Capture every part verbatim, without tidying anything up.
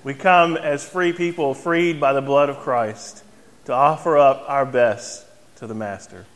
We come as free people, freed by the blood of Christ, to offer up our best to the Master.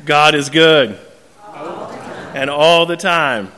God is good. And all the time.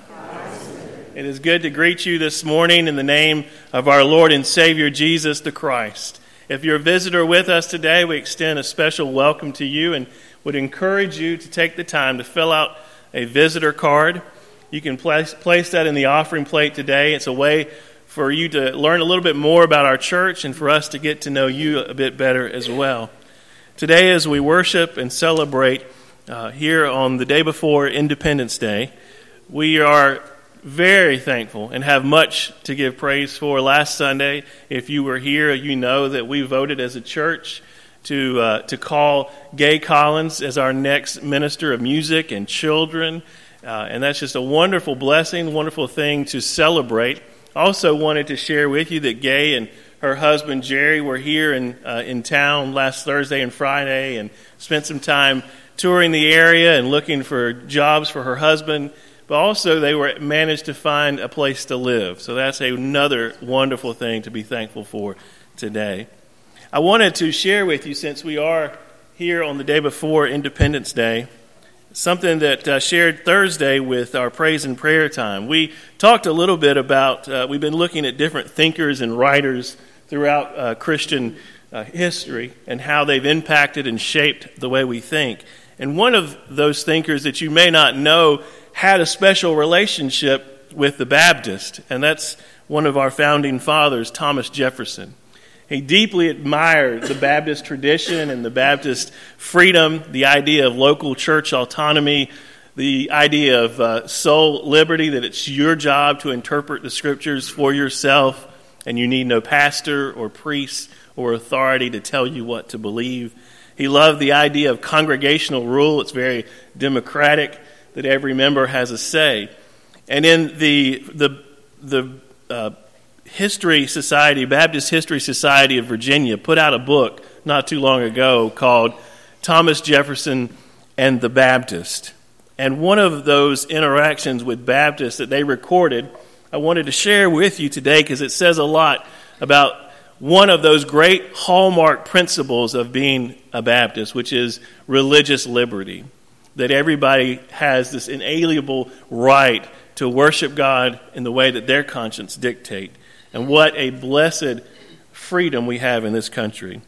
It is good to greet you this morning in the name of our Lord and Savior, Jesus the Christ. If you're a visitor with us today, we extend a special welcome to you and would encourage you to take the time to fill out a visitor card. You can place, place that in the offering plate today. It's a way for you to learn a little bit more about our church and for us to get to know you a bit better as well. Today, as we worship and celebrate uh, here on the day before Independence Day, we are very thankful and have much to give praise for. Last Sunday, if you were here, you know that we voted as a church to uh, to call Gay Collins as our next minister of music and children, uh, and that's just a wonderful blessing, wonderful thing to celebrate. Also wanted to share with you that Gay and her husband Jerry were here in uh, in town last Thursday and Friday and spent some time touring the area and looking for jobs for her husband. But also they were managed to find a place to live. So that's another wonderful thing to be thankful for today. I wanted to share with you, since we are here on the day before Independence Day, something that I shared Thursday with our praise and prayer time. We talked a little bit about, uh, we've been looking at different thinkers and writers throughout uh, Christian uh, history and how they've impacted and shaped the way we think. And one of those thinkers that you may not know had a special relationship with the Baptist, and that's one of our founding fathers, Thomas Jefferson. He deeply admired the Baptist tradition and the Baptist freedom, the idea of local church autonomy, the idea of uh, soul liberty, that it's your job to interpret the scriptures for yourself, and you need no pastor or priest or authority to tell you what to believe. He loved the idea of congregational rule. It's very democratic, that every member has a say. And in the the the uh, History Society, Baptist History Society of Virginia, put out a book not too long ago called Thomas Jefferson and the Baptist. And one of those interactions with Baptists that they recorded, I wanted to share with you today because it says a lot about one of those great hallmark principles of being a Baptist, which is religious liberty. That everybody has this inalienable right to worship God in the way that their conscience dictate. And what a blessed freedom we have in this country.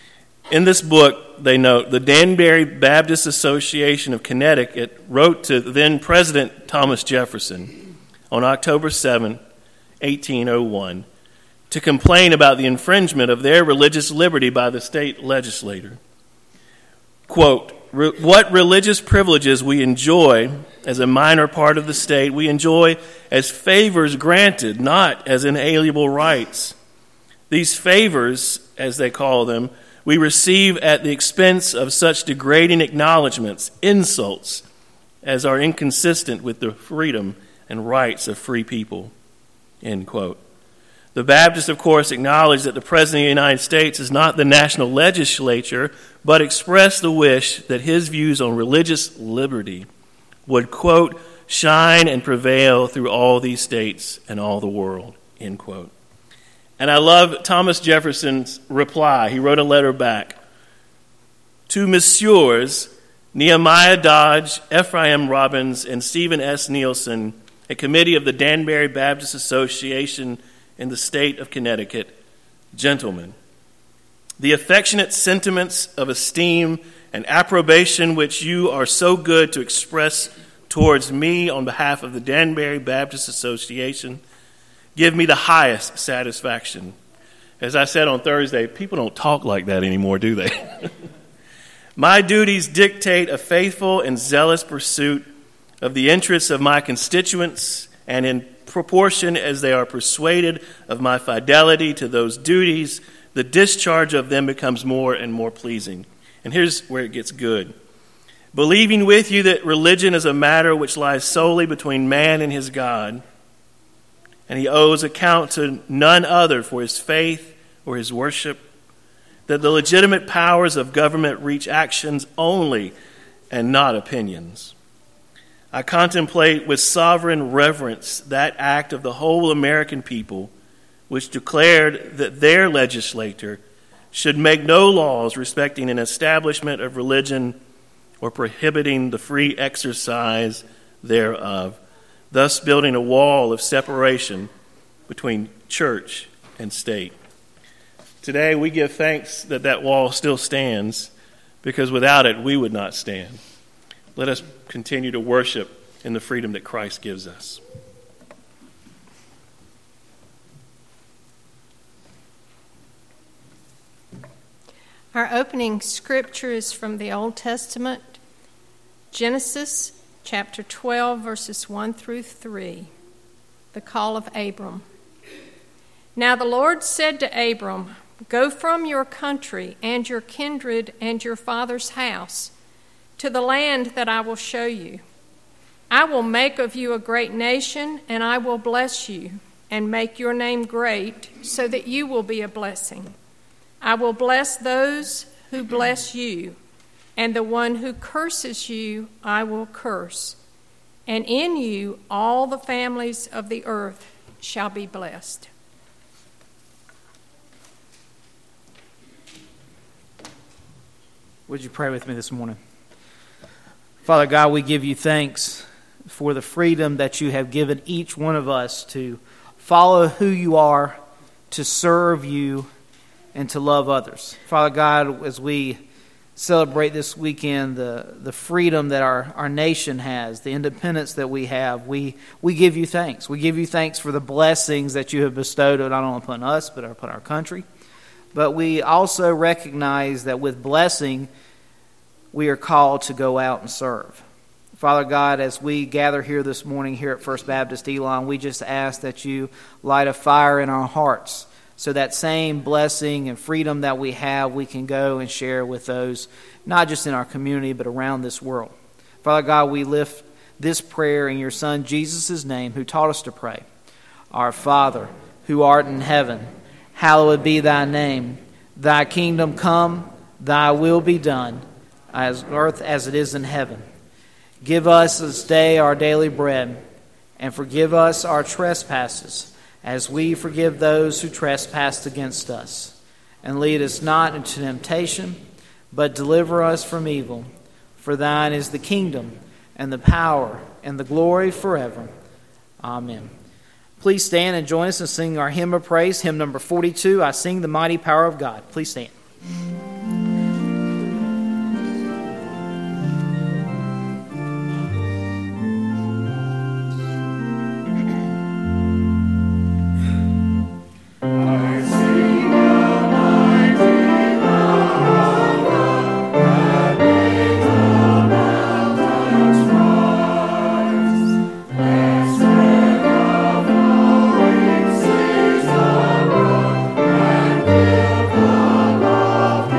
In this book, they note, the Danbury Baptist Association of Connecticut wrote to then President Thomas Jefferson on October seventh, eighteen oh one, to complain about the infringement of their religious liberty by the state legislature. Quote, what religious privileges we enjoy as a minor part of the state, we enjoy as favors granted, not as inalienable rights. These favors, as they call them, we receive at the expense of such degrading acknowledgments, insults, as are inconsistent with the freedom and rights of free people. End quote. The Baptists, of course, acknowledge that the President of the United States is not the national legislature, but express the wish that his views on religious liberty would, quote, shine and prevail through all these states and all the world, end quote. And I love Thomas Jefferson's reply. He wrote a letter back. To Messieurs Nehemiah Dodge, Ephraim Robbins, and Stephen S. Nielsen, a committee of the Danbury Baptist Association in the state of Connecticut, gentlemen, the affectionate sentiments of esteem and approbation which you are so good to express towards me on behalf of the Danbury Baptist Association give me the highest satisfaction. As I said on Thursday, people don't talk like that anymore, do they? My duties dictate a faithful and zealous pursuit of the interests of my constituents, and in proportion as they are persuaded of my fidelity to those duties, the discharge of them becomes more and more pleasing. And here's where it gets good. Believing with you that religion is a matter which lies solely between man and his God, and he owes account to none other for his faith or his worship, that the legitimate powers of government reach actions only and not opinions. I contemplate with sovereign reverence that act of the whole American people which declared that their legislature should make no laws respecting an establishment of religion or prohibiting the free exercise thereof, thus building a wall of separation between church and state. Today we give thanks that that wall still stands, because without it we would not stand. Let us continue to worship in the freedom that Christ gives us. Our opening scripture is from the Old Testament, Genesis chapter twelve, verses one through three, the call of Abram. Now the Lord said to Abram, "Go from your country and your kindred and your father's house to the land that I will show you. I will make of you a great nation, and I will bless you and make your name great, so that you will be a blessing. I will bless those who bless you, and the one who curses you I will curse. And in you all the families of the earth shall be blessed." Would you pray with me this morning? Father God, we give you thanks for the freedom that you have given each one of us to follow who you are, to serve you, and to love others. Father God, as we celebrate this weekend the, the freedom that our, our nation has, the independence that we have, we, we give you thanks. We give you thanks for the blessings that you have bestowed not only upon us, but upon our country. But we also recognize that with blessing, we are called to go out and serve. Father God, as we gather here this morning here at First Baptist Elon, we just ask that you light a fire in our hearts, so that same blessing and freedom that we have, we can go and share with those, not just in our community, but around this world. Father God, we lift this prayer in your Son, Jesus' name, who taught us to pray. Our Father, who art in heaven, hallowed be thy name. Thy kingdom come, thy will be done, as on earth as it is in heaven. Give us this day our daily bread, and forgive us our trespasses, as we forgive those who trespass against us. And lead us not into temptation, but deliver us from evil. For thine is the kingdom, and the power, and the glory forever. Amen. Please stand and join us in singing our hymn of praise, hymn number forty-two, I Sing the Mighty Power of God. Please stand. Love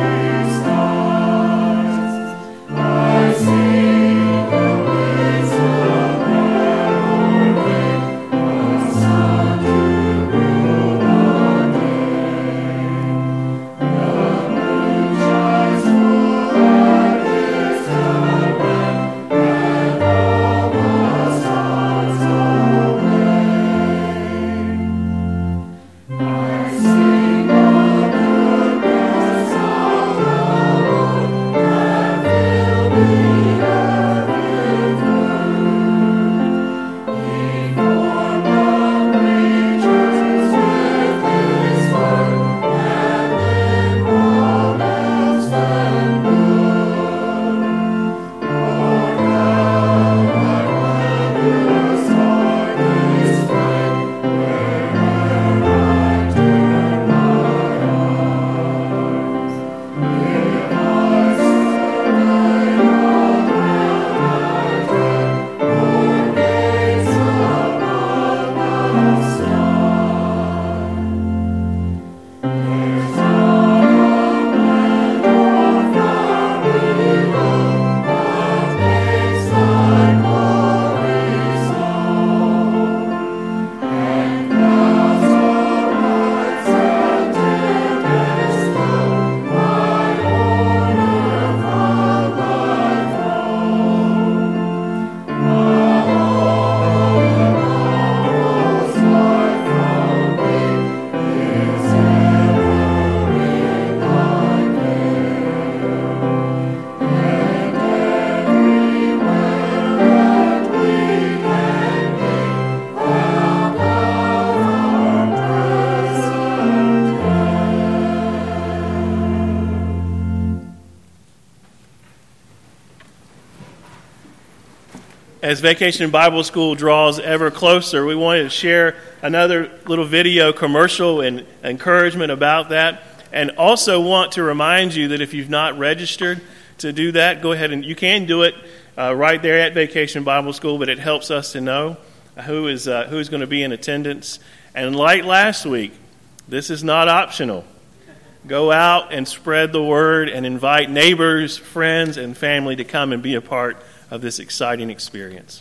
as Vacation Bible School draws ever closer, we wanted to share another little video commercial and encouragement about that. And also want to remind you that if you've not registered to do that, go ahead and you can do it uh, right there at Vacation Bible School, but it helps us to know who is uh, who is going to be in attendance. And like last week, this is not optional. Go out and spread the word and invite neighbors, friends, and family to come and be a part of this exciting experience.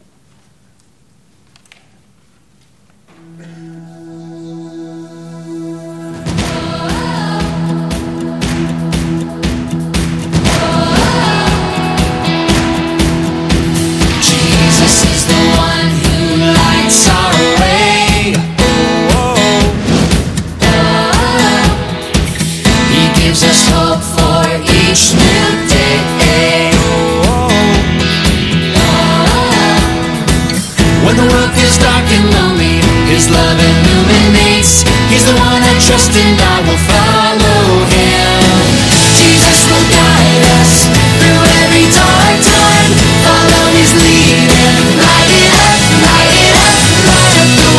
His love illuminates. He's the one I trust and I will follow him. Jesus will guide us through every dark time. Follow his lead and light it up, light it up, light up the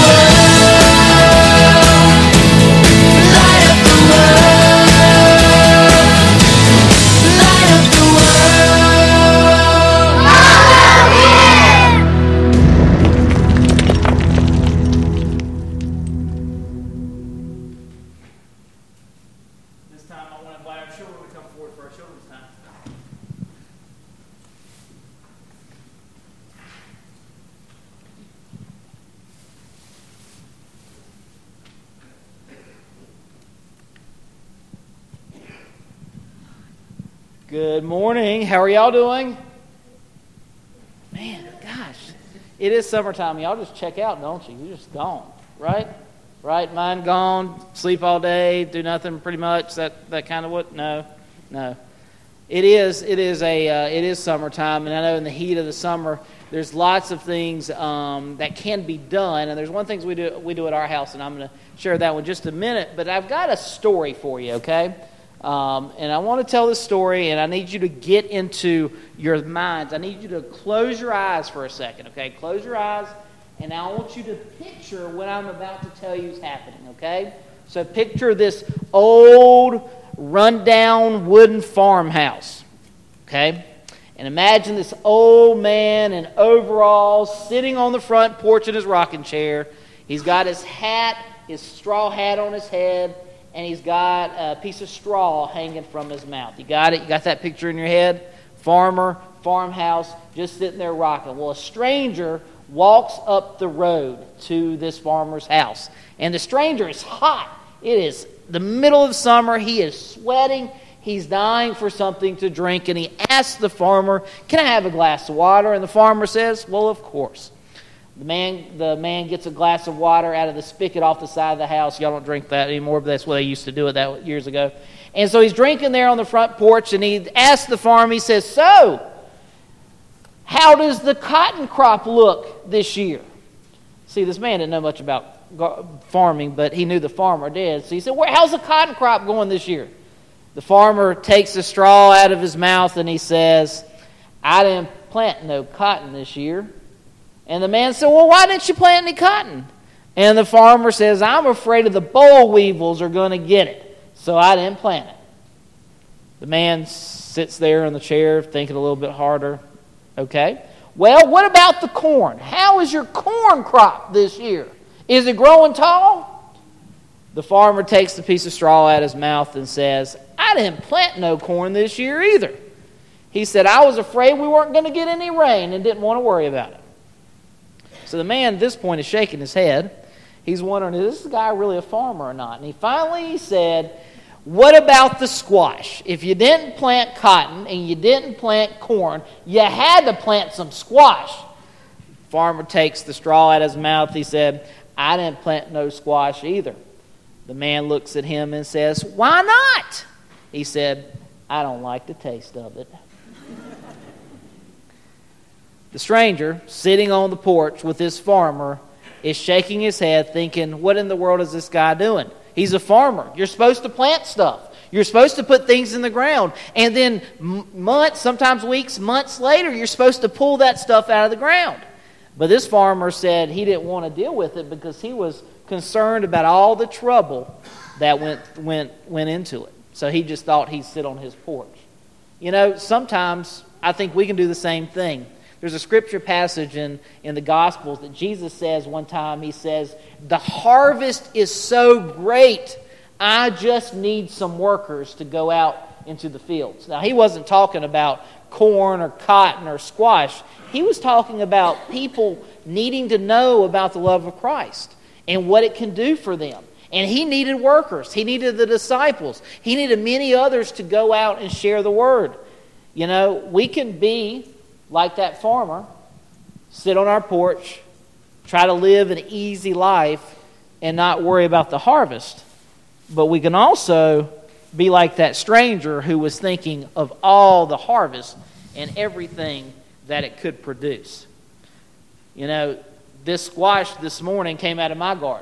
world. Light up the world. Light up the world. Good morning. How are y'all doing? Man, gosh. It is summertime. Y'all just check out, don't you? You're just gone, right? Right? Mine gone, sleep all day, do nothing pretty much. That that kind of what? No. No. It is it is a uh, it is summertime, and I know in the heat of the summer there's lots of things um, that can be done, and there's one thing we do we do at our house, and I'm going to share that one in just a minute, but I've got a story for you, okay? Um, and I want to tell this story, and I need you to get into your minds. I need you to close your eyes for a second, okay? Close your eyes, and I want you to picture what I'm about to tell you is happening, okay? So picture this old, rundown wooden farmhouse, okay? And imagine this old man in overalls sitting on the front porch in his rocking chair. He's got his hat, his straw hat on his head, and he's got a piece of straw hanging from his mouth. You got it? You got that picture in your head? Farmer, farmhouse, just sitting there rocking. Well, a stranger walks up the road to this farmer's house. And the stranger is hot. It is the middle of summer. He is sweating. He's dying for something to drink. And he asks the farmer, "Can I have a glass of water?" And the farmer says, "Well, of course." The man, the man gets a glass of water out of the spigot off the side of the house. Y'all don't drink that anymore, but that's what they used to do it that years ago. And so he's drinking there on the front porch, and he asks the farmer, he says, "So, how does the cotton crop look this year?" See, this man didn't know much about farming, but he knew the farmer did. So he said, "Well, how's the cotton crop going this year?" The farmer takes the straw out of his mouth, and he says, "I didn't plant no cotton this year." And the man said, "Well, why didn't you plant any cotton?" And the farmer says, "I'm afraid of the boll weevils are going to get it, so I didn't plant it." The man sits there in the chair thinking a little bit harder. Okay, well, what about the corn? How is your corn crop this year? Is it growing tall? The farmer takes the piece of straw out of his mouth and says, "I didn't plant no corn this year either." He said, "I was afraid we weren't going to get any rain and didn't want to worry about it." So the man at this point is shaking his head. He's wondering, is this guy really a farmer or not? And he finally said, "What about the squash? If you didn't plant cotton and you didn't plant corn, you had to plant some squash." Farmer takes the straw out of his mouth. He said, "I didn't plant no squash either." The man looks at him and says, "Why not?" He said, "I don't like the taste of it." The stranger, sitting on the porch with this farmer, is shaking his head thinking, what in the world is this guy doing? He's a farmer. You're supposed to plant stuff. You're supposed to put things in the ground. And then m- months, sometimes weeks, months later, you're supposed to pull that stuff out of the ground. But this farmer said he didn't want to deal with it because he was concerned about all the trouble that went went went into it. So he just thought he'd sit on his porch. You know, sometimes I think we can do the same thing. There's a scripture passage in, in the Gospels that Jesus says one time, he says, "The harvest is so great, I just need some workers to go out into the fields." Now, he wasn't talking about corn or cotton or squash. He was talking about people needing to know about the love of Christ and what it can do for them. And he needed workers. He needed the disciples. He needed many others to go out and share the word. You know, we can be like that farmer, sit on our porch, try to live an easy life and not worry about the harvest. But we can also be like that stranger who was thinking of all the harvest and everything that it could produce. You know, this squash this morning came out of my garden.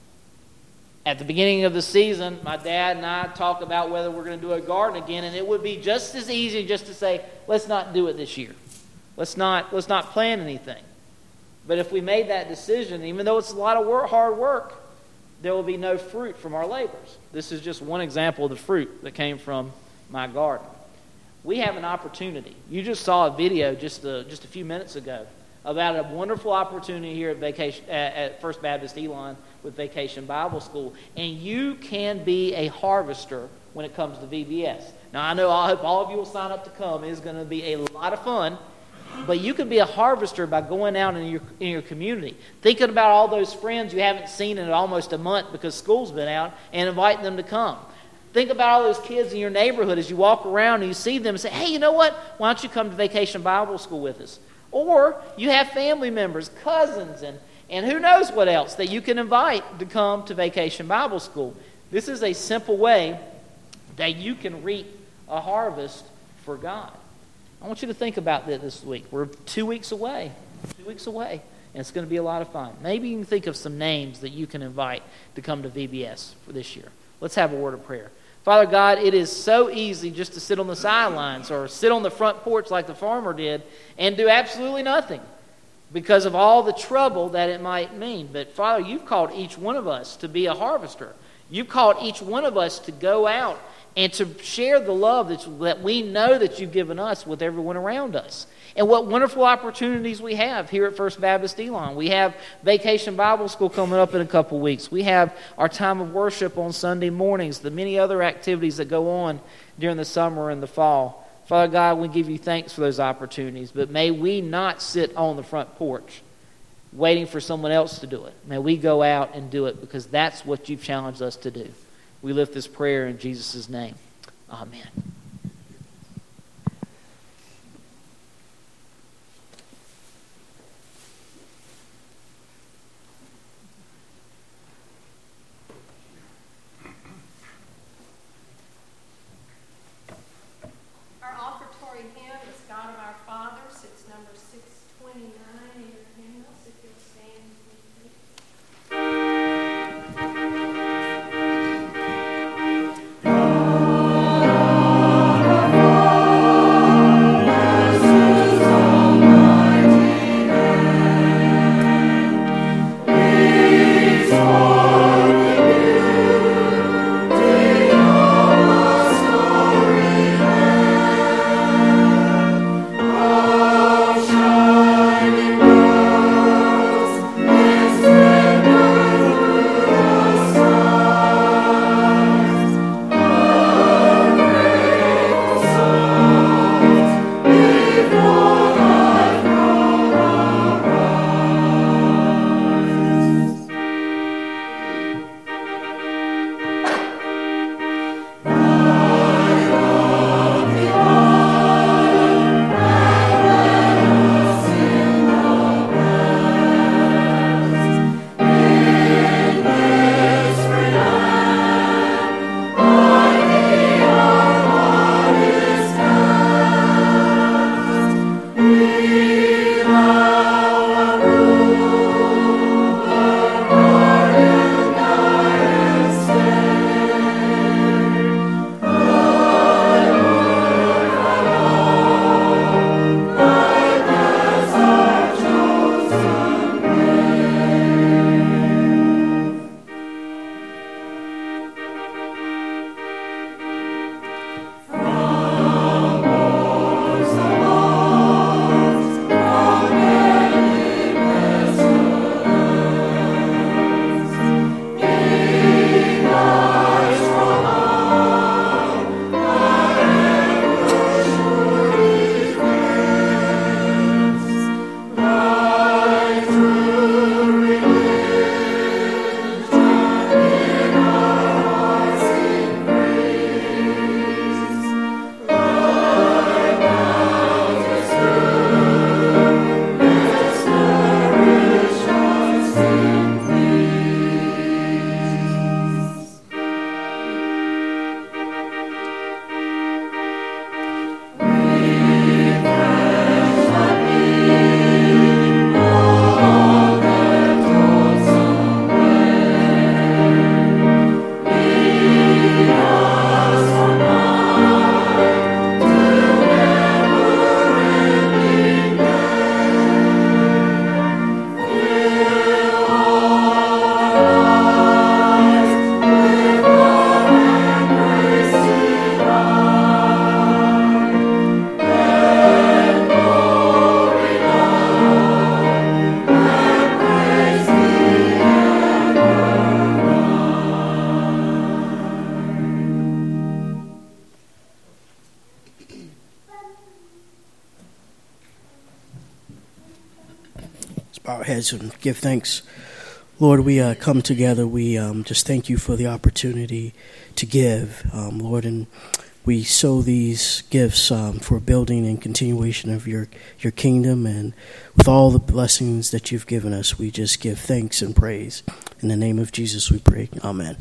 At the beginning of the season, my dad and I talked about whether we're going to do a garden again, and it would be just as easy just to say, let's not do it this year. Let's not let's not plan anything. But if we made that decision, even though it's a lot of work, hard work, there will be no fruit from our labors. This is just one example of the fruit that came from my garden. We have an opportunity. You just saw a video just a, just a few minutes ago about a wonderful opportunity here at Vacation at, at First Baptist Elon with Vacation Bible School, and you can be a harvester when it comes to V B S. Now, I know I hope all of you will sign up to come. It is going to be a lot of fun. But you can be a harvester by going out in your in your community, thinking about all those friends you haven't seen in almost a month because school's been out, and inviting them to come. Think about all those kids in your neighborhood as you walk around and you see them and say, hey, you know what? Why don't you come to Vacation Bible School with us? Or you have family members, cousins, and, and who knows what else that you can invite to come to Vacation Bible School. This is a simple way that you can reap a harvest for God. I want you to think about that this week. We're two weeks away, two weeks away, and it's going to be a lot of fun. Maybe you can think of some names that you can invite to come to V B S for this year. Let's have a word of prayer. Father God, it is so easy just to sit on the sidelines or sit on the front porch like the farmer did and do absolutely nothing because of all the trouble that it might mean. But Father, you've called each one of us to be a harvester. You've called each one of us to go out and to share the love that, that we know that you've given us with everyone around us. And what wonderful opportunities we have here at First Baptist Elon. We have Vacation Bible School coming up in a couple weeks. We have our time of worship on Sunday mornings, the many other activities that go on during the summer and the fall. Father God, we give you thanks for those opportunities, but may we not sit on the front porch waiting for someone else to do it. May we go out and do it because that's what you've challenged us to do. We lift this prayer in Jesus' name. Amen. Our offertory hymn is God of Our Fathers. It's number six twenty-nine in your hymnals, if you'll stand with me. We bow our heads and give thanks. Lord, we uh, come together. We um, just thank you for the opportunity to give, um, Lord, and we sow these gifts um, for building and continuation of your, your kingdom. And with all the blessings that you've given us, we just give thanks and praise. In the name of Jesus we pray. Amen.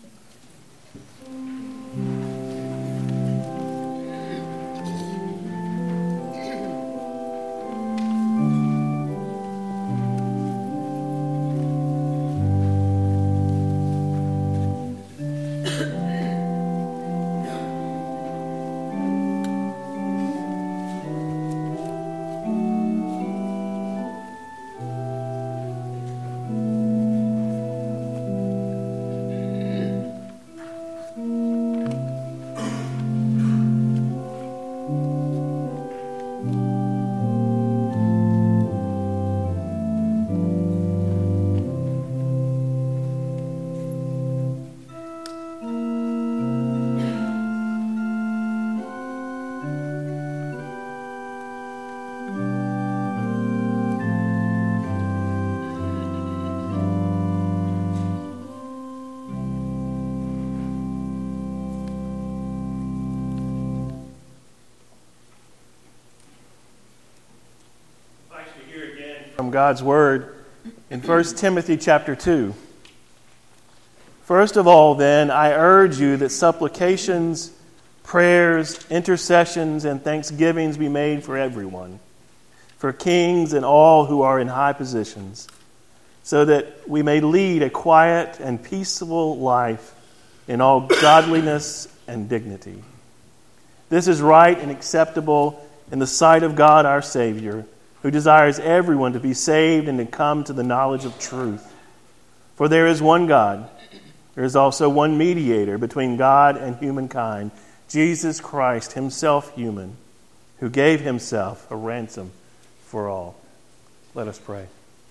From God's Word in First Timothy chapter two. First of all, then, I urge you that supplications, prayers, intercessions, and thanksgivings be made for everyone, for kings and all who are in high positions, so that we may lead a quiet and peaceful life in all godliness and dignity. This is right and acceptable in the sight of God our Savior, who desires everyone to be saved and to come to the knowledge of truth. For there is one God. There is also one mediator between God and humankind, Jesus Christ, himself human, who gave himself a ransom for all. Let us pray.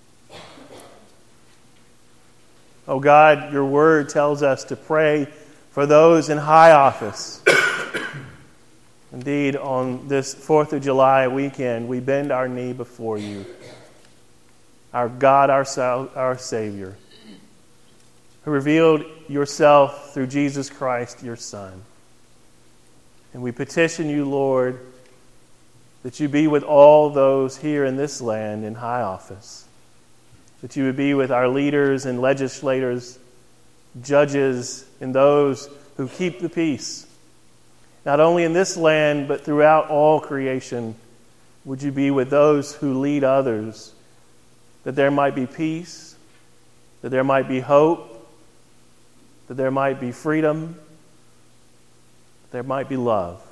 Oh God, your word tells us to pray for those in high office. Indeed, on this fourth of July weekend, we bend our knee before you, our God, our, our Savior, who revealed yourself through Jesus Christ, your Son. And we petition you, Lord, that you be with all those here in this land in high office, that you would be with our leaders and legislators, judges, and those who keep the peace. Not only in this land, but throughout all creation, would you be with those who lead others, that there might be peace, that there might be hope, that there might be freedom, that there might be love.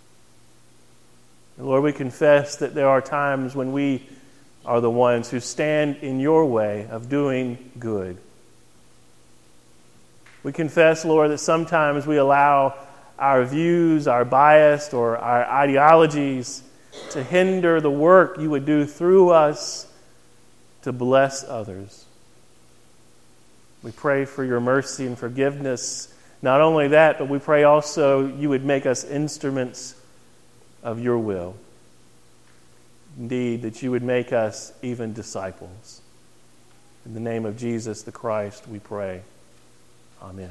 And Lord, we confess that there are times when we are the ones who stand in your way of doing good. We confess, Lord, that sometimes we allow our views, our bias, or our ideologies to hinder the work you would do through us to bless others. We pray for your mercy and forgiveness. Not only that, but we pray also you would make us instruments of your will. Indeed, that you would make us even disciples. In the name of Jesus the Christ, we pray. Amen.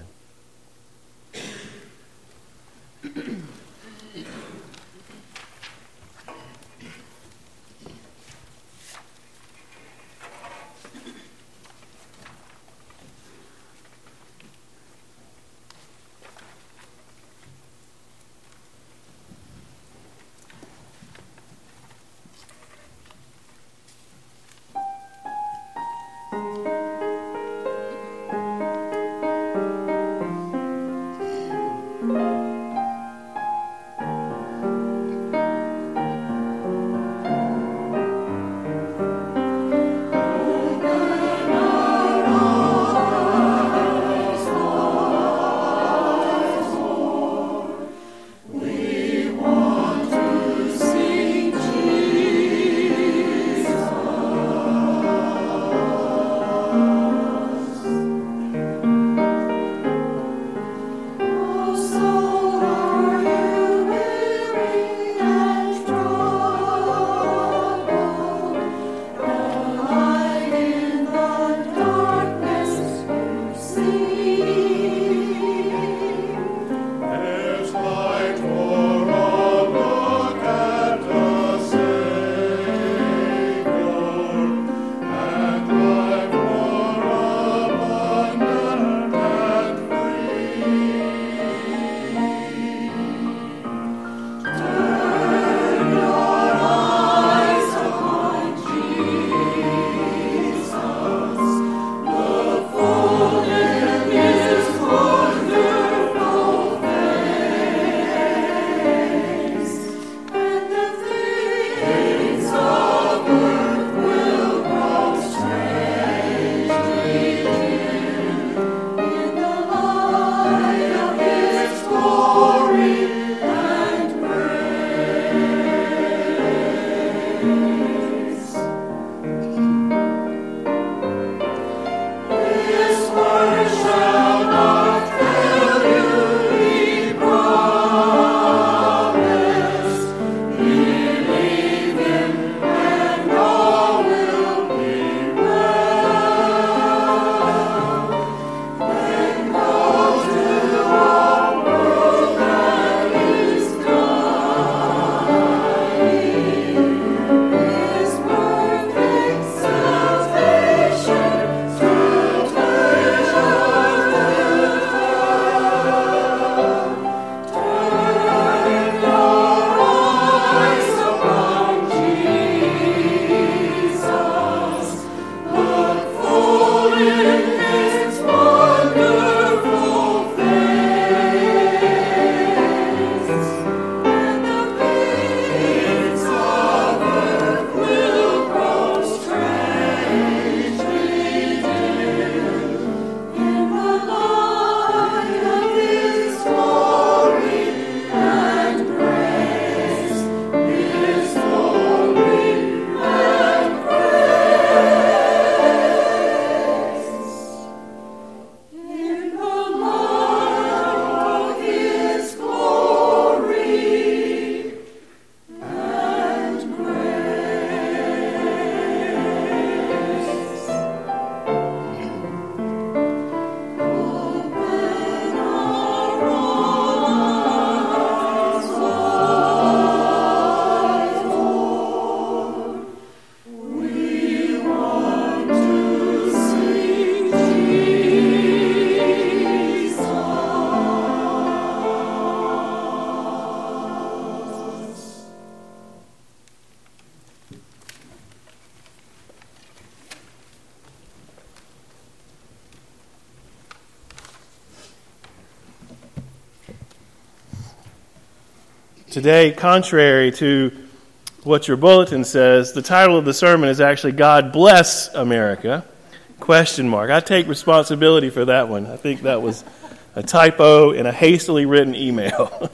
Today, contrary to what your bulletin says, the title of the sermon is actually God Bless America, question mark. I take responsibility for that one. I think that was a typo in a hastily written email.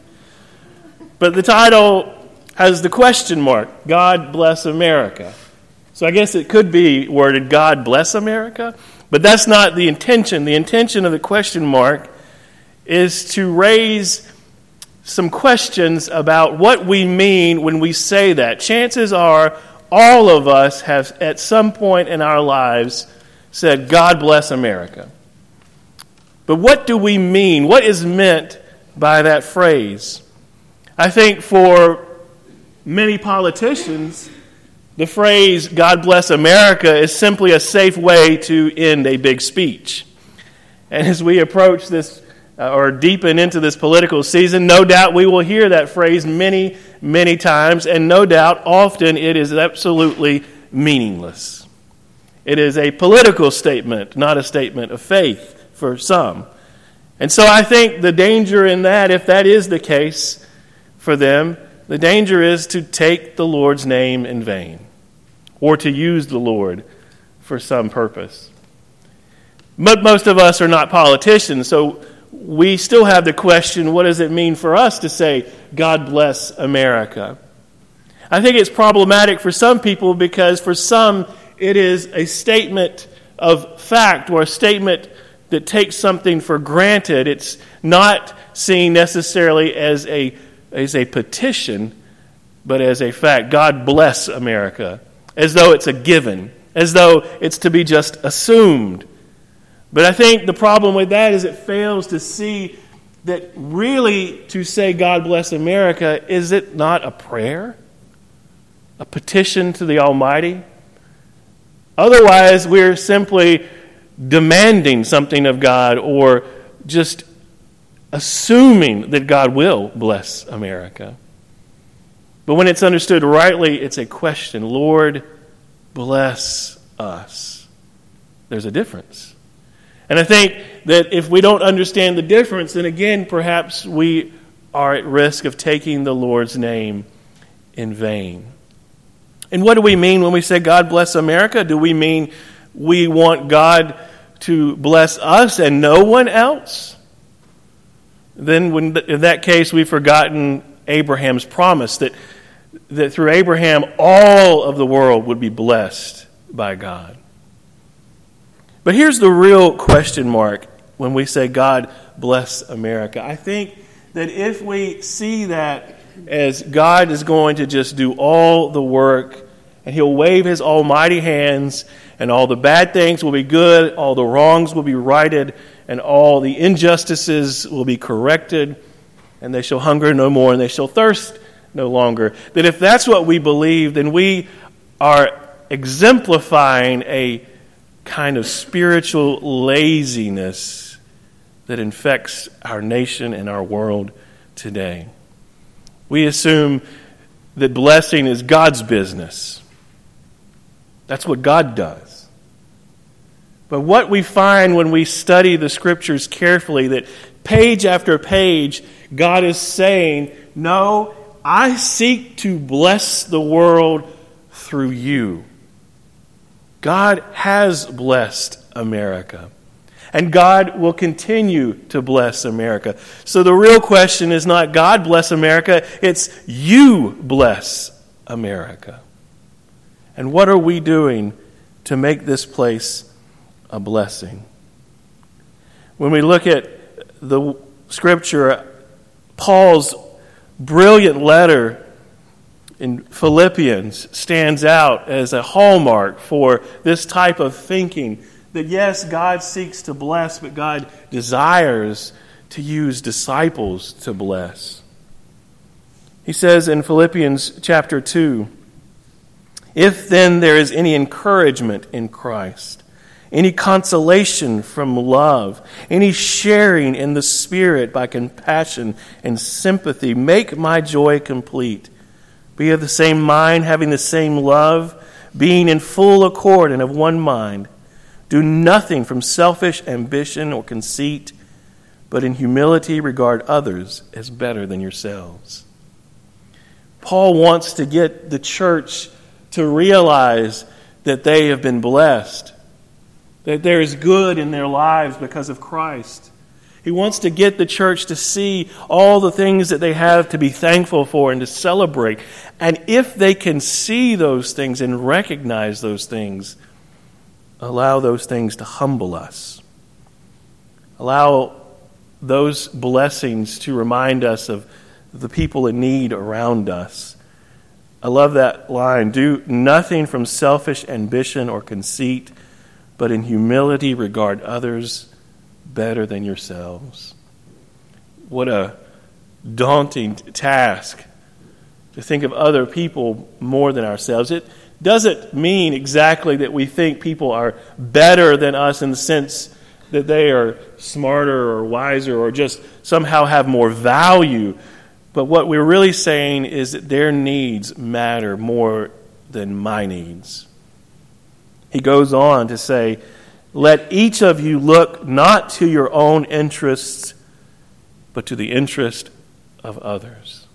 But the title has the question mark, God Bless America. So I guess it could be worded God Bless America, but that's not the intention. The intention of the question mark is to raise some questions about what we mean when we say that. Chances are all of us have at some point in our lives said, God bless America. But what do we mean? What is meant by that phrase? I think for many politicians, the phrase God bless America is simply a safe way to end a big speech. And as we approach this Uh, or deepen into this political season, no doubt we will hear that phrase many, many times, and no doubt often it is absolutely meaningless. It is a political statement, not a statement of faith for some. And so I think the danger in that, if that is the case for them, the danger is to take the Lord's name in vain, or to use the Lord for some purpose. But most of us are not politicians, so we still have the question, what does it mean for us to say, God bless America? I think it's problematic for some people because for some it is a statement of fact or a statement that takes something for granted. It's not seen necessarily as a, as a petition, but as a fact. God bless America, as though it's a given, as though it's to be just assumed. But I think the problem with that is it fails to see that really to say God bless America, is it not a prayer? A petition to the Almighty? Otherwise, we're simply demanding something of God or just assuming that God will bless America. But when it's understood rightly, it's a question. Lord, bless us. There's a difference. And I think that if we don't understand the difference, then again, perhaps we are at risk of taking the Lord's name in vain. And what do we mean when we say God bless America? Do we mean we want God to bless us and no one else? Then when, in that case, we've forgotten Abraham's promise that that through Abraham, all of the world would be blessed by God. But here's the real question mark when we say God bless America. I think that if we see that as God is going to just do all the work and he'll wave his almighty hands and all the bad things will be good, all the wrongs will be righted, and all the injustices will be corrected, and they shall hunger no more and they shall thirst no longer. That if that's what we believe, then we are exemplifying a kind of spiritual laziness that infects our nation and our world today. We assume that blessing is God's business. That's what God does. But what we find when we study the Scriptures carefully, that page after page, God is saying, no, I seek to bless the world through you. God has blessed America. And God will continue to bless America. So the real question is not God bless America, it's you bless America. And what are we doing to make this place a blessing? When we look at the Scripture, Paul's brilliant letter in Philippians stands out as a hallmark for this type of thinking. That yes, God seeks to bless, but God desires to use disciples to bless. He says in Philippians chapter two, if then there is any encouragement in Christ, any consolation from love, any sharing in the Spirit by compassion and sympathy, make my joy complete. Be of the same mind, having the same love, being in full accord and of one mind. Do nothing from selfish ambition or conceit, but in humility regard others as better than yourselves. Paul wants to get the church to realize that they have been blessed, that there is good in their lives because of Christ. He wants to get the church to see all the things that they have to be thankful for and to celebrate. And if they can see those things and recognize those things, allow those things to humble us. Allow those blessings to remind us of the people in need around us. I love that line. Do nothing from selfish ambition or conceit, but in humility regard others better than yourselves. What a daunting task to think of other people more than ourselves. It doesn't mean exactly that we think people are better than us in the sense that they are smarter or wiser or just somehow have more value. But what we're really saying is that their needs matter more than my needs. He goes on to say, let each of you look not to your own interests, but to the interest of others.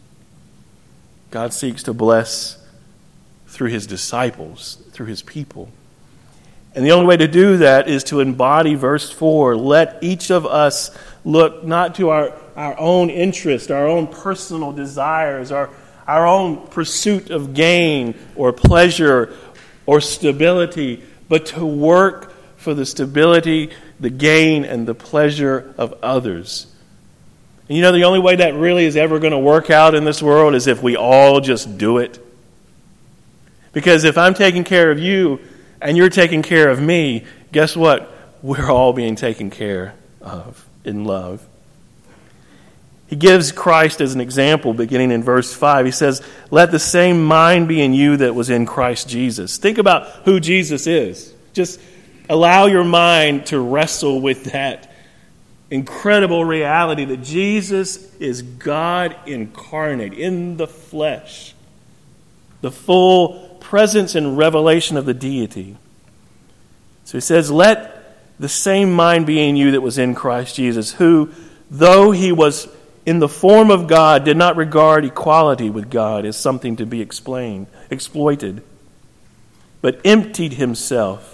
God seeks to bless through his disciples, through his people. And the only way to do that is to embody verse four. Let each of us look not to our, our own interest, our own personal desires, our, our own pursuit of gain or pleasure or stability, but to work for the stability, the gain, and the pleasure of others. And you know, the only way that really is ever going to work out in this world is if we all just do it. Because if I'm taking care of you and you're taking care of me, guess what? We're all being taken care of in love. He gives Christ as an example beginning in verse five. He says, let the same mind be in you that was in Christ Jesus. Think about who Jesus is. Just allow your mind to wrestle with that incredible reality that Jesus is God incarnate in the flesh. The full presence and revelation of the deity. So he says, let the same mind be in you that was in Christ Jesus, who, though he was in the form of God, did not regard equality with God as something to be explained, exploited, but emptied himself,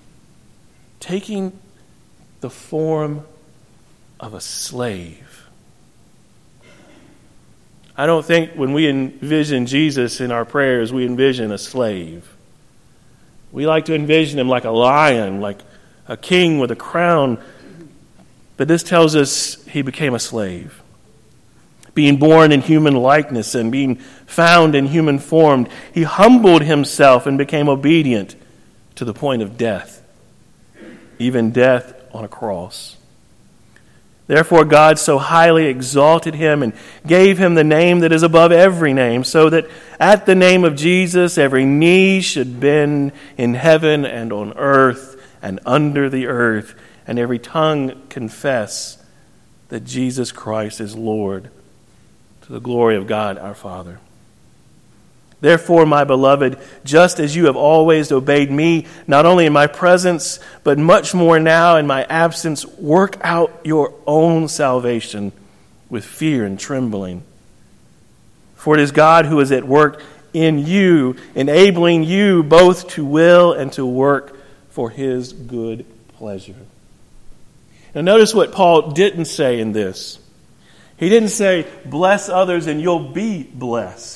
taking the form of a slave. I don't think when we envision Jesus in our prayers, we envision a slave. We like to envision him like a lion, like a king with a crown. But this tells us he became a slave. Being born in human likeness and being found in human form, he humbled himself and became obedient to the point of death, even death on a cross. Therefore God so highly exalted him and gave him the name that is above every name, so that at the name of Jesus every knee should bend in heaven and on earth and under the earth, and every tongue confess that Jesus Christ is Lord, to the glory of God our Father. Therefore, my beloved, just as you have always obeyed me, not only in my presence, but much more now in my absence, work out your own salvation with fear and trembling. For it is God who is at work in you, enabling you both to will and to work for his good pleasure. Now notice what Paul didn't say in this. He didn't say, bless others and you'll be blessed.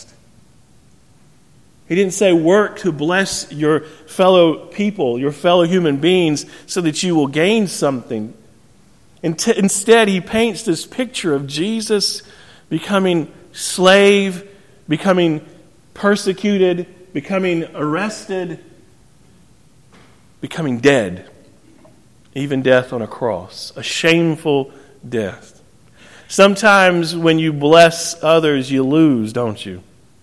He didn't say work to bless your fellow people, your fellow human beings, so that you will gain something. Instead, he paints this picture of Jesus becoming slave, becoming persecuted, becoming arrested, becoming dead, even death on a cross, a shameful death. Sometimes when you bless others, you lose, don't you?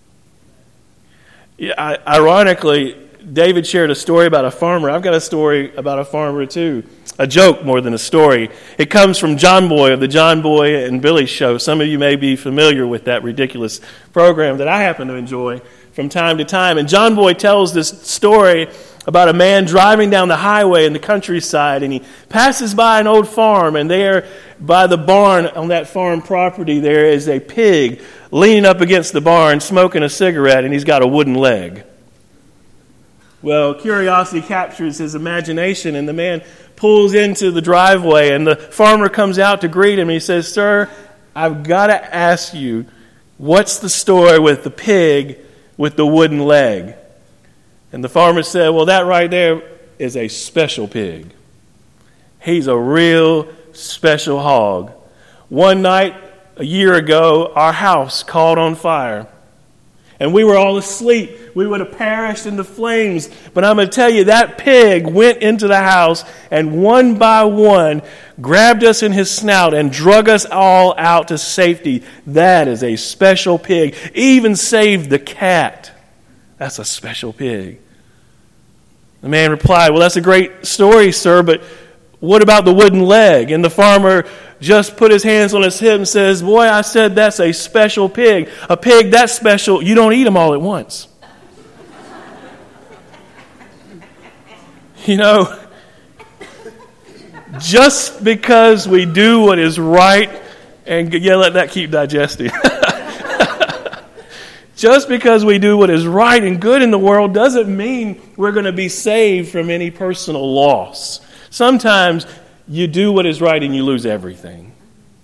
Yeah, ironically, David shared a story about a farmer. I've got a story about a farmer too. A joke more than a story. It comes from John Boy of the John Boy and Billy Show. Some of you may be familiar with that ridiculous program that I happen to enjoy from time to time. And John Boy tells this story about a man driving down the highway in the countryside, and he passes by an old farm, and there by the barn on that farm property there is a pig leaning up against the barn smoking a cigarette, and he's got a wooden leg. Well, curiosity captures his imagination, and the man pulls into the driveway, and the farmer comes out to greet him. He says, "Sir, I've got to ask you, what's the story with the pig with the wooden leg?" And the farmer said, "Well, that right there is a special pig. He's a real special hog. One night, a year ago, our house caught on fire. And we were all asleep. We would have perished in the flames. But I'm going to tell you, that pig went into the house and one by one grabbed us in his snout and drug us all out to safety. That is a special pig. Even saved the cat. That's a special pig." The man replied, "Well, that's a great story, sir, but what about the wooden leg?" And the farmer just put his hands on his hip and says, "Boy, I said that's a special pig. A pig that special, you don't eat them all at once." You know, just because we do what is right, and yeah, let that keep digesting. Just because we do what is right and good in the world doesn't mean we're going to be saved from any personal loss. Sometimes you do what is right and you lose everything.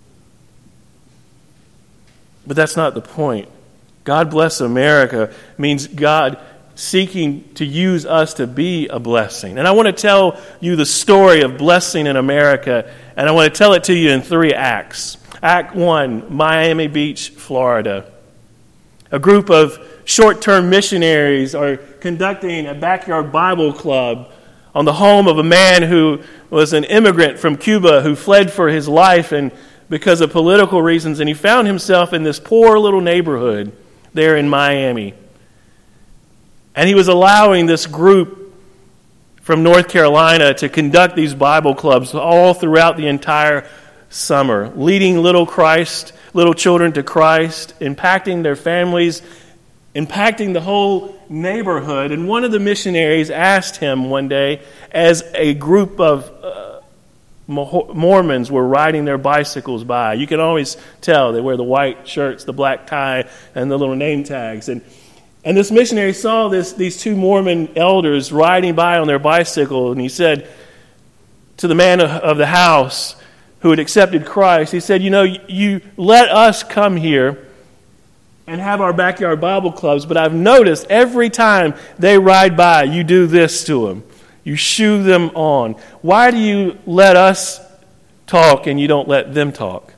But that's not the point. God bless America means God seeking to use us to be a blessing. And I want to tell you the story of blessing in America, and I want to tell it to you in three acts. Act one, Miami Beach, Florida. A group of short-term missionaries are conducting a backyard Bible club on the home of a man who was an immigrant from Cuba who fled for his life and because of political reasons, and he found himself in this poor little neighborhood there in Miami. And he was allowing this group from North Carolina to conduct these Bible clubs all throughout the entire summer, leading little Christ, little children to Christ, impacting their families, impacting the whole neighborhood. And one of the missionaries asked him one day, as a group of uh, Mormons were riding their bicycles by. You can always tell they wear the white shirts, the black tie, and the little name tags. And and this missionary saw this these two Mormon elders riding by on their bicycle, and he said to the man of the house who had accepted Christ, he said, "You know, you let us come here and have our backyard Bible clubs, but I've noticed every time they ride by, you do this to them. You shoo them on. Why do you let us talk and you don't let them talk?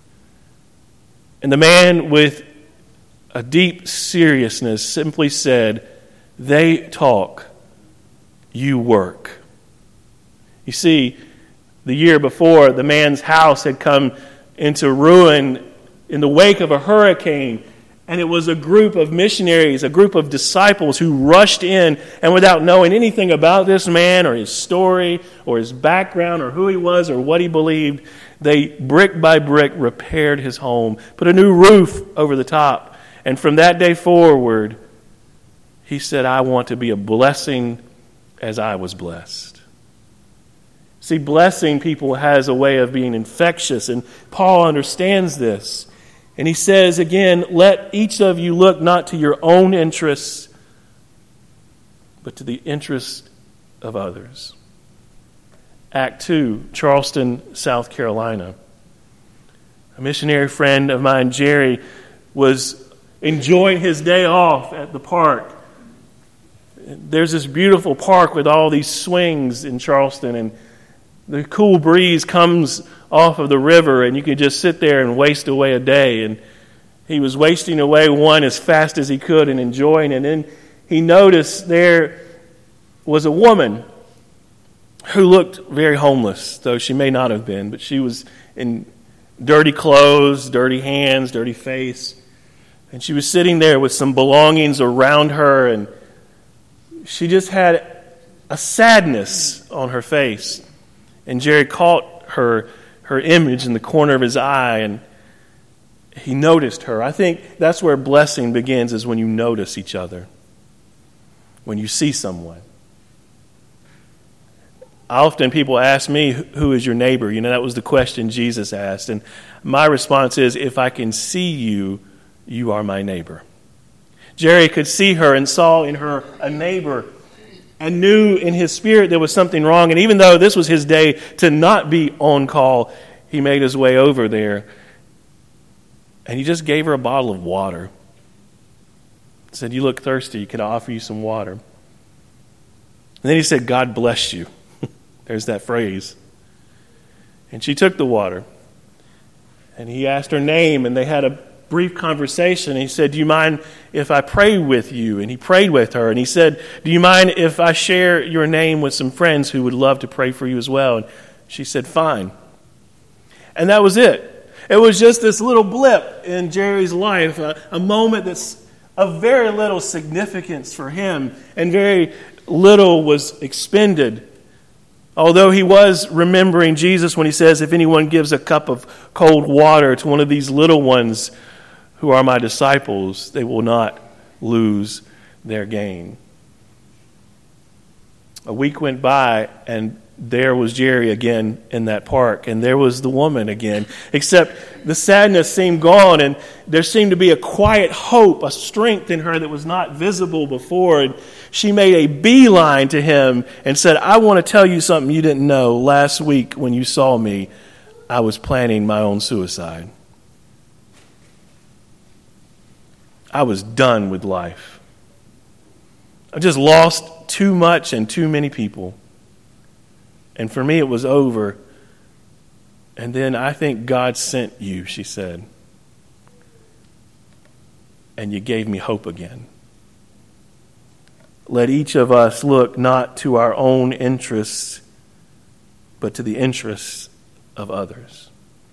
And the man with a deep seriousness simply said, they talk, you work. You see, the year before, the man's house had come into ruin in the wake of a hurricane. And it was a group of missionaries, a group of disciples who rushed in, and without knowing anything about this man or his story or his background or who he was or what he believed, they brick by brick repaired his home, put a new roof over the top. And from that day forward, he said, I want to be a blessing as I was blessed. See, blessing people has a way of being infectious, and Paul understands this. And he says again, let each of you look not to your own interests, but to the interest of others. Act two, Charleston, South Carolina. A missionary friend of mine, Jerry, was enjoying his day off at the park. There's this beautiful park with all these swings in Charleston, and the cool breeze comes off of the river, and you could just sit there and waste away a day. And he was wasting away one as fast as he could and enjoying it. And then he noticed there was a woman who looked very homeless, though she may not have been, but she was in dirty clothes, dirty hands, dirty face. And she was sitting there with some belongings around her, and she just had a sadness on her face. And Jerry caught her her image in the corner of his eye, and he noticed her. I think that's where blessing begins, is when you notice each other, when you see someone. Often people ask me, who is your neighbor? You know, that was the question Jesus asked. And my response is, if I can see you, you are my neighbor. Jerry could see her and saw in her a neighbor, and knew in his spirit there was something wrong. And even though this was his day to not be on call, he made his way over there. And he just gave her a bottle of water. He said, you look thirsty, can I offer you some water? And then he said, God bless you. There's that phrase. And she took the water. And he asked her name, and they had a brief conversation. And he said, do you mind if I pray with you? And he prayed with her. And he said, do you mind if I share your name with some friends who would love to pray for you as well? And she said, fine. And that was it. It was just this little blip in Jerry's life, a, a moment that's of very little significance for him, and very little was expended. Although he was remembering Jesus when he says, if anyone gives a cup of cold water to one of these little ones who are my disciples, they will not lose their gain. A week went by, and there was Jerry again in that park, and there was the woman again, except the sadness seemed gone, and there seemed to be a quiet hope, a strength in her that was not visible before. And she made a beeline to him and said, I want to tell you something you didn't know. Last week when you saw me, I was planning my own suicide. I was done with life. I just lost too much and too many people. And for me, it was over. And then I think God sent you, she said. And you gave me hope again. Let each of us look not to our own interests, but to the interests of others.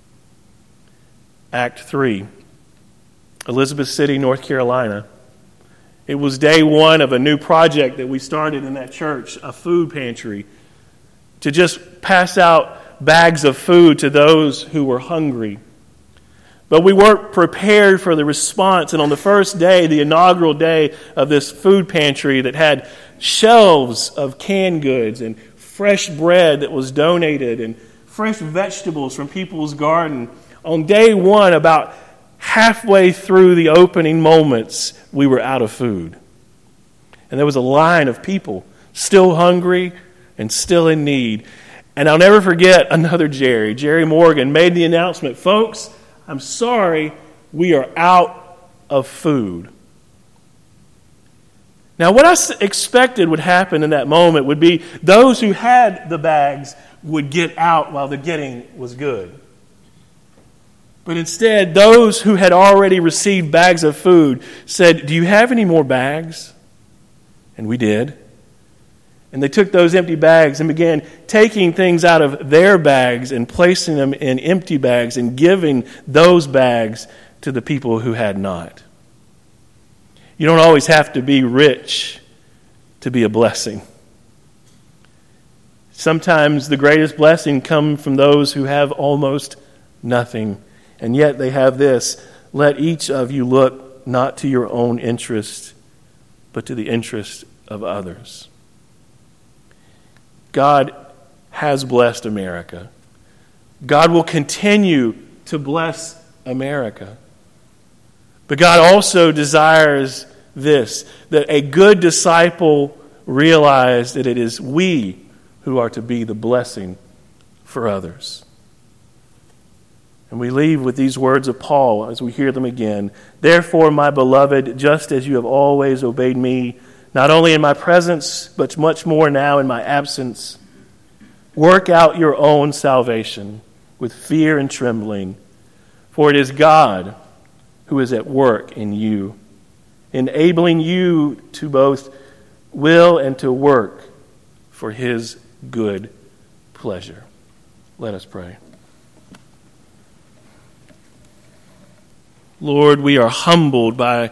Act three, Elizabeth City, North Carolina. It was day one of a new project that we started in that church, a food pantry, to just pass out bags of food to those who were hungry. But we weren't prepared for the response. And on the first day, the inaugural day of this food pantry that had shelves of canned goods and fresh bread that was donated and fresh vegetables from people's garden, on day one, about halfway through the opening moments, we were out of food. And there was a line of people still hungry and still in need. And I'll never forget another Jerry, Jerry Morgan, made the announcement, folks, I'm sorry, we are out of food. Now, what I expected would happen in that moment would be those who had the bags would get out while the getting was good. But instead, those who had already received bags of food said, "Do you have any more bags?" And we did. And they took those empty bags and began taking things out of their bags and placing them in empty bags and giving those bags to the people who had not. You don't always have to be rich to be a blessing. Sometimes the greatest blessing comes from those who have almost nothing, and yet they have this: let each of you look not to your own interest, but to the interest of others. God has blessed America. God will continue to bless America. But God also desires this, that a good disciple realize that it is we who are to be the blessing for others. And we leave with these words of Paul as we hear them again. "Therefore, my beloved, just as you have always obeyed me, not only in my presence, but much more now in my absence, work out your own salvation with fear and trembling, for it is God who is at work in you, enabling you to both will and to work for his good pleasure." Let us pray. Lord, we are humbled by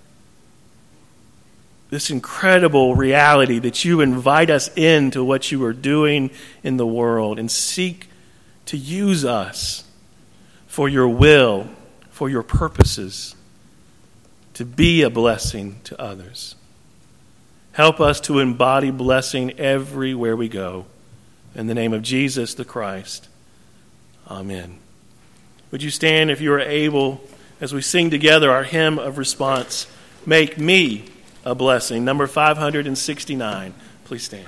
this incredible reality that you invite us into what you are doing in the world and seek to use us for your will, for your purposes, to be a blessing to others. Help us to embody blessing everywhere we go. In the name of Jesus the Christ, amen. Would you stand if you are able as we sing together our hymn of response, "Make Me a Blessing," number five hundred sixty-nine. Please stand.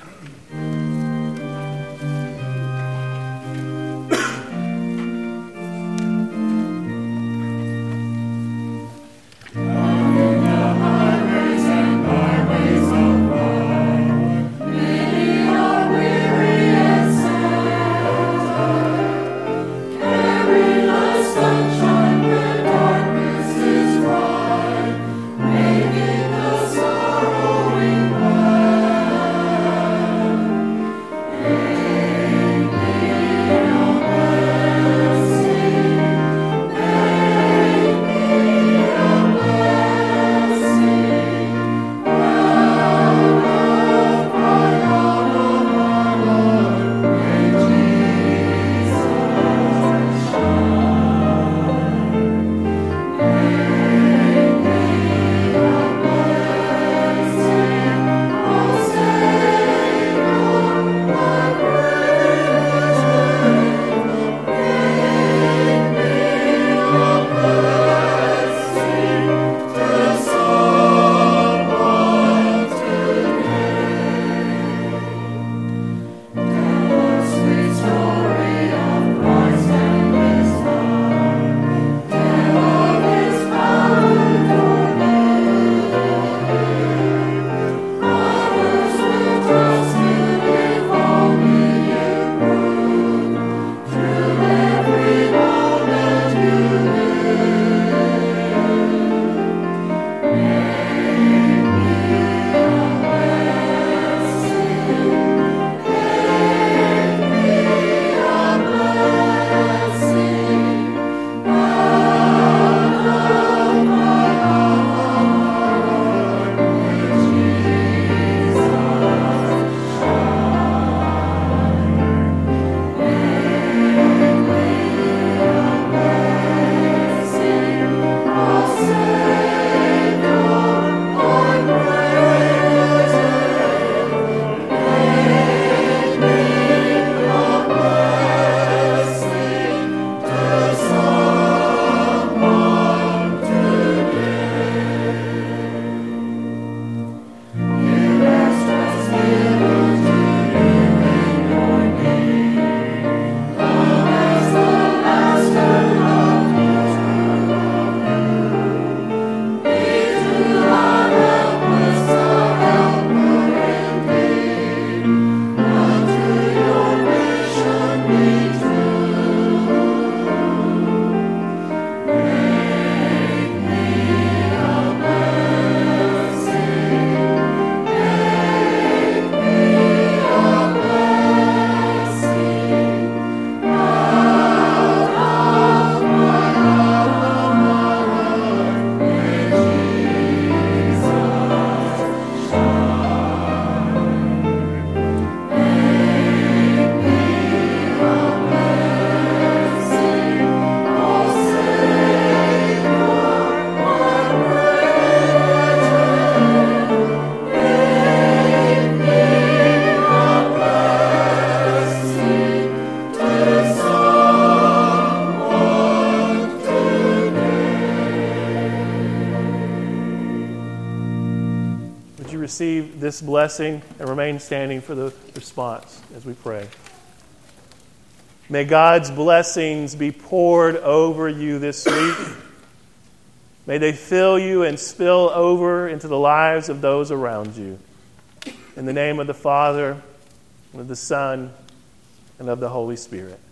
this blessing and remain standing for the response as we pray. May God's blessings be poured over you this week. May they fill you and spill over into the lives of those around you. In the name of the Father, and of the Son, and of the Holy Spirit.